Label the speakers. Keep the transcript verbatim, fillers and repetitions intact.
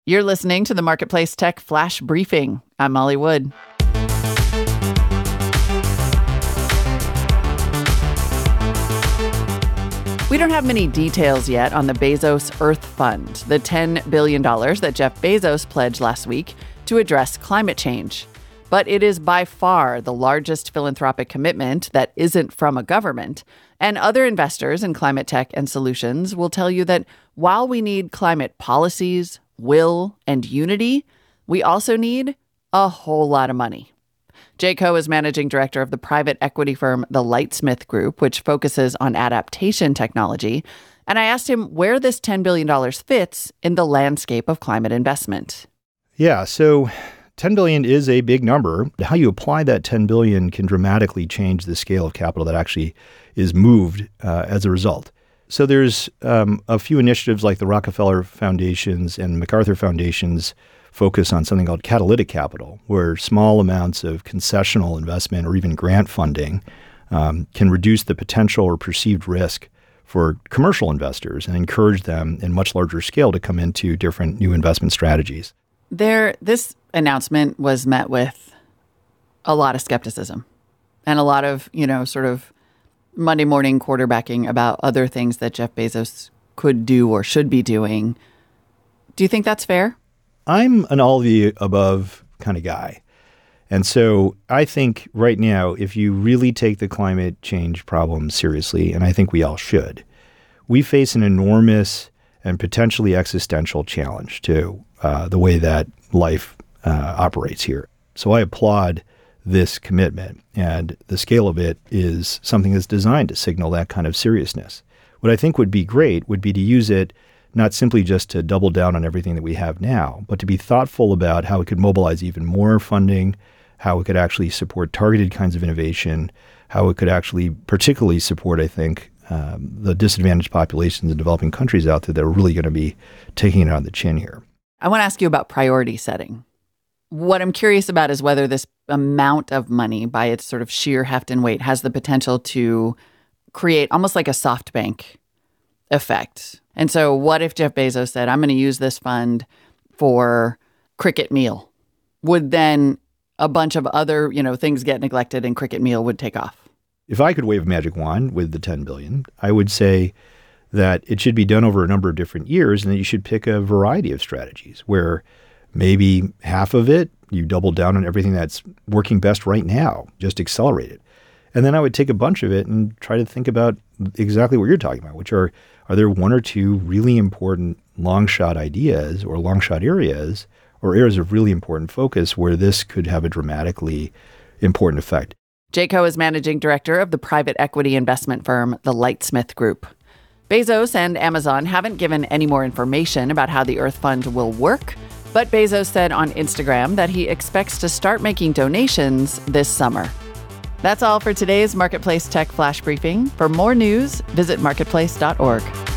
Speaker 1: You're listening to the Marketplace Tech Flash Briefing. I'm Molly Wood. We don't have many details yet on the Bezos Earth Fund, the ten billion dollars that Jeff Bezos pledged last week to address climate change. But it is by far the largest philanthropic commitment that isn't from a government. And other investors in climate tech and solutions will tell you that while we need climate policies, will, and unity, we also need a whole lot of money. Jay Koh is managing director of the private equity firm The Lightsmith Group, which focuses on adaptation technology. And I asked him where this ten billion dollars fits in the landscape of climate investment.
Speaker 2: Yeah, so ten billion dollars is a big number. How you apply that ten billion dollars can dramatically change the scale of capital that actually is moved uh, as a result. So there's um, a few initiatives like the Rockefeller Foundations and MacArthur Foundations focus on something called catalytic capital, where small amounts of concessional investment or even grant funding um, can reduce the potential or perceived risk for commercial investors and encourage them in much larger scale to come into different new investment strategies.
Speaker 1: There, this announcement was met with a lot of skepticism and a lot of, you know, sort of Monday morning quarterbacking about other things that Jeff Bezos could do or should be doing. Do you think that's fair?
Speaker 2: I'm an all the above kind of guy. And so I think right now, if you really take the climate change problem seriously, and I think we all should, we face an enormous and potentially existential challenge to uh, the way that life uh, operates here. So I applaud this commitment, and the scale of it is something that's designed to signal that kind of seriousness. What I think would be great would be to use it not simply just to double down on everything that we have now, but to be thoughtful about how it could mobilize even more funding, how it could actually support targeted kinds of innovation, how it could actually particularly support, I think, um, the disadvantaged populations in developing countries out there that are really going to be taking it on the chin here.
Speaker 1: I want to ask you about priority setting. What I'm curious about is whether this amount of money, by its sort of sheer heft and weight, has the potential to create almost like a SoftBank effect. And so what if Jeff Bezos said, I'm going to use this fund for Cricket Meal? Would then a bunch of other, you know, things get neglected and Cricket Meal would take off?
Speaker 2: If I could wave a magic wand with the ten billion dollars, I would say that it should be done over a number of different years and that you should pick a variety of strategies where maybe half of it, you double down on everything that's working best right now, just accelerate it. And then I would take a bunch of it and try to think about exactly what you're talking about, which are, are there one or two really important long shot ideas or long shot areas or areas of really important focus where this could have a dramatically important effect?
Speaker 1: Jay Koh is managing director of the private equity investment firm, The Lightsmith Group. Bezos and Amazon haven't given any more information about how the Earth Fund will work, but Bezos said on Instagram that he expects to start making donations this summer. That's all for today's Marketplace Tech Flash Briefing. For more news, visit marketplace dot org.